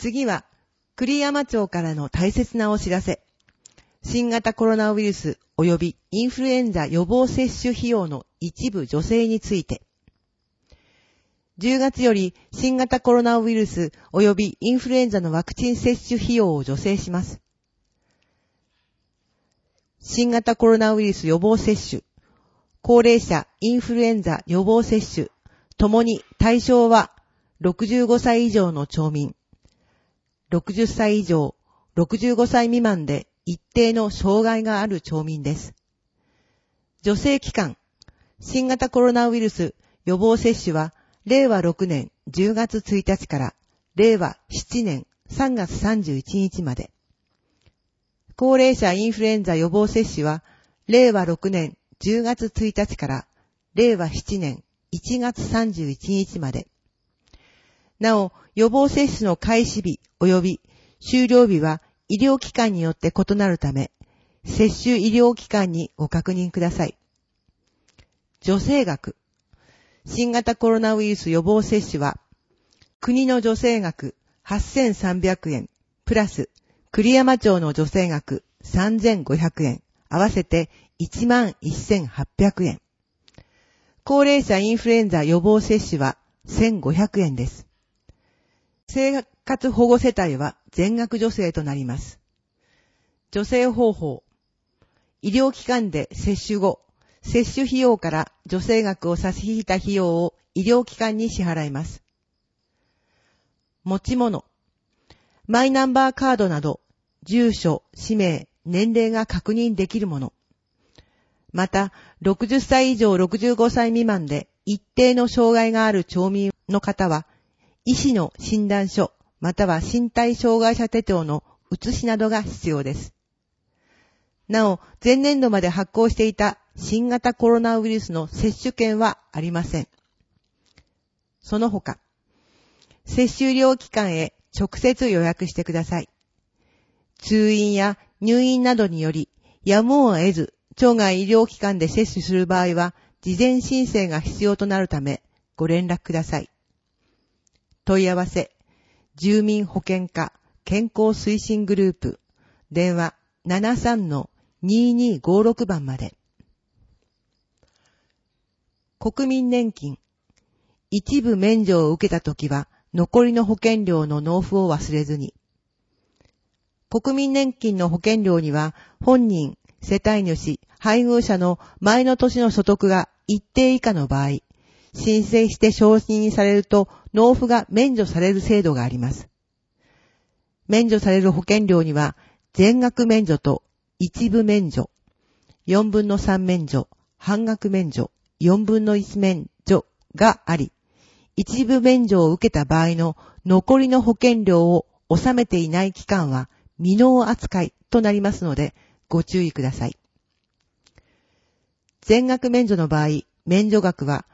次は、栗山町からの大切なお知らせ。新型コロナウイルス及びインフルエンザ予防接種費用の一部助成について。10月より新型コロナウイルス及びインフルエンザのワクチン接種費用を助成します。新型コロナウイルス予防接種、高齢者インフルエンザ予防接種、ともに対象は65歳以上の町民、60歳以上、65歳未満で一定の障害がある町民です。助成期間、新型コロナウイルス予防接種は令和6年10月1日から令和7年3月31日まで。高齢者インフルエンザ予防接種は令和6年10月1日から令和7年1月31日まで。なお、予防接種の開始日及び終了日は医療機関によって異なるため、接種医療機関にご確認ください。助成額。新型コロナウイルス予防接種は、国の助成額8300円、プラス、栗山町の助成額3500円、合わせて11800円。高齢者インフルエンザ予防接種は1500円です。生活保護世帯は全額助成となります。助成方法。医療機関で接種後、接種費用から助成額を差し引いた費用を医療機関に支払います。持ち物。マイナンバーカードなど、住所、氏名、年齢が確認できるもの。また、60歳以上65歳未満で一定の障害がある町民の方は、医師の診断書、または身体障害者手帳の写しなどが必要です。なお、前年度まで発行していた新型コロナウイルスの接種券はありません。その他、接種医療機関へ直接予約してください。通院や入院などにより、やむを得ず、町外医療機関で接種する場合は、事前申請が必要となるため、ご連絡ください。問い合わせ、住民保健課健康推進グループ、電話 73-2256 番まで。国民年金、一部免除を受けたときは、残りの保険料の納付を忘れずに。国民年金の保険料には、本人、世帯主、配偶者の前の年の所得が一定以下の場合、申請して承認されると納付が免除される制度があります。免除される保険料には、全額免除と一部免除、4分の3免除、半額免除、4分の1免除があり、一部免除を受けた場合の残りの保険料を納めていない期間は未納扱いとなりますのでご注意ください。全額免除の場合、免除額は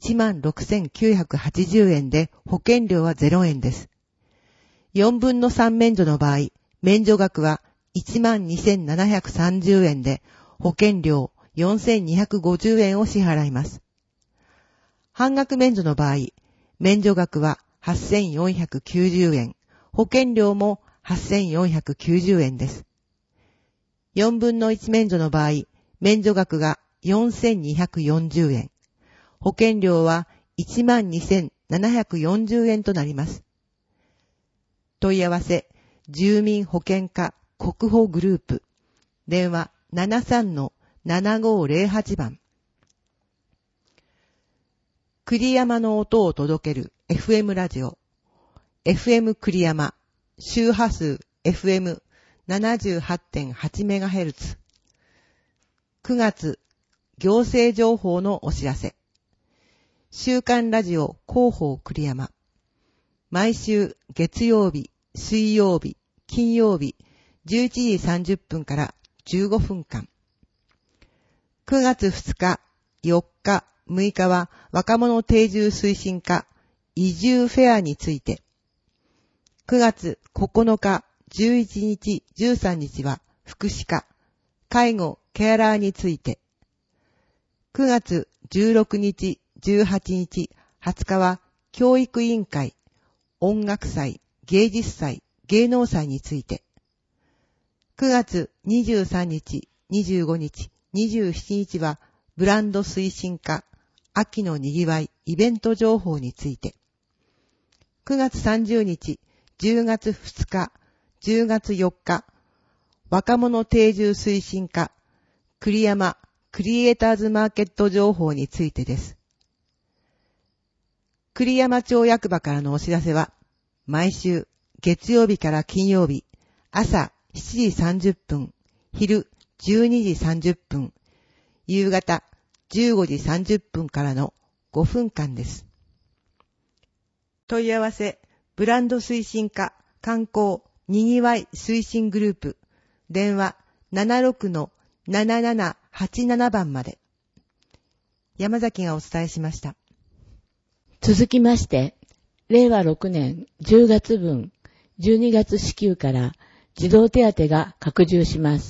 16,980 円で保険料は0円です。4分の3免除の場合、免除額は12,730 円で保険料4,250 円を支払います。半額免除の場合、免除額は8,490 円、保険料も8,490 円です。4分の1免除の場合、免除額が4,240 円、保険料は 12,740 円となります。問い合わせ、住民保健課国保グループ、電話 73-7508 番。栗山の音を届ける FM ラジオ、FM 栗山、周波数 FM78.8MHz。9月、行政情報のお知らせ。週刊ラジオ広報栗山。毎週月曜日、水曜日、金曜日、11時30分から15分間。9月2日、4日、6日は若者定住推進課移住フェアについて。9月9日、11日、13日は福祉課、介護、ケアラーについて。9月16日、18日、20日は教育委員会、音楽祭、 芸術祭、芸能祭について、9月23日、25日、27日はブランド推進課、秋のにぎわい、イベント情報について、9月30日、10月2日、10月4日、若者定住推進課、栗山クリエイターズマーケット情報についてです。栗山町役場からのお知らせは、毎週月曜日から金曜日、朝7時30分、昼12時30分、夕方15時30分からの5分間です。問い合わせ、ブランド推進課、観光、にぎわい推進グループ、電話 76-7787 番まで。山崎がお伝えしました。 続きまして、令和6年10月分12月支給から児童手当が拡充します。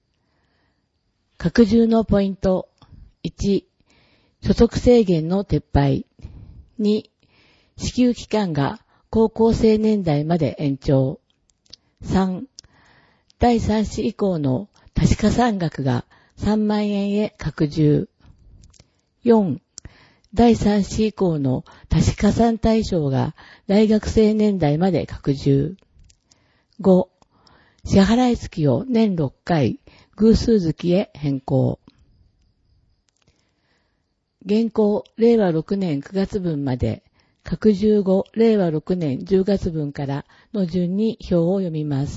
拡充のポイント。1、所得制限の撤廃。2、支給期間が高校生年代まで延長。3、第3子以降の足し加算額が3万円へ拡充。4、第3子以降の足し加算対象が大学生年代まで拡充。5、支払い月を年6回、偶数月へ変更。現行令和6年9月分まで、拡充後令和6年10月分からの順に表を読みます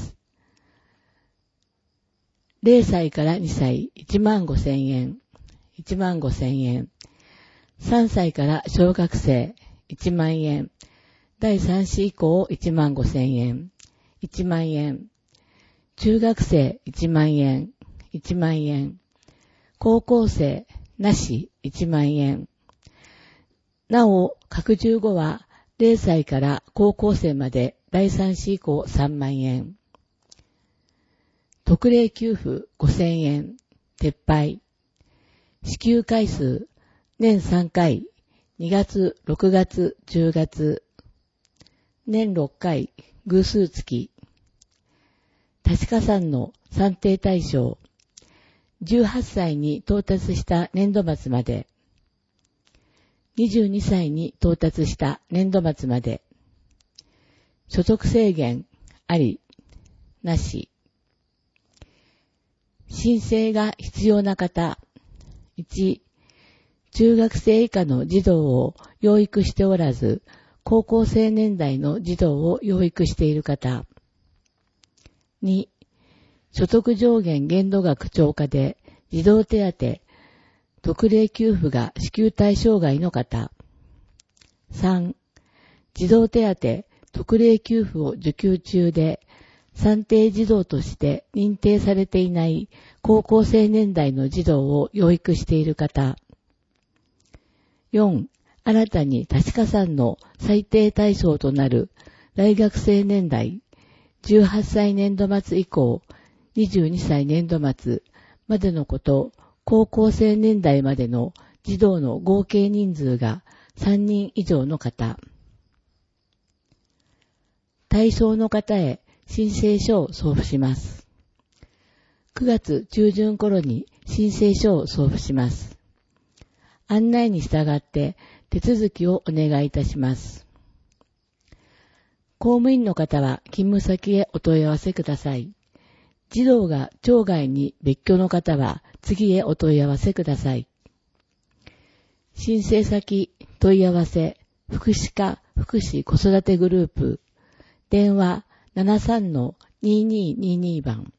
。0歳から2歳15,000円、15,000円。3歳から小学生1万円。第3子以降15,000円、1万円。中学生1万円、1万円。高校生なし1万円。なお、拡充後は0歳から高校生まで第3子以降3万円。特例給付5,000円、撤廃。支給回数、年3回、2月、6月、10月。年6回、偶数月。足し加算の算定対象。18歳に到達した年度末まで。22歳に到達した年度末まで。所得制限、あり、なし。申請が必要な方。1、中学生以下の児童を養育しておらず、高校生年代の児童を養育している方。2、所得上限限度額超過で児童手当、特例給付が支給対象外の方。3、児童手当、特例給付を受給中で、算定児童として認定されていない高校生年代の児童を養育している方。4、新たに足し加算の最低対象となる大学生年代、18歳年度末以降、22歳年度末までのこと、高校生年代までの児童の合計人数が3人以上の方。対象の方へ申請書を送付します。9月中旬頃に申請書を送付します。案内に従って手続きをお願いいたします。公務員の方は勤務先へお問い合わせください。児童が町外に別居の方は次へお問い合わせください。申請先問い合わせ福祉課福祉子育てグループ電話 73-2222 番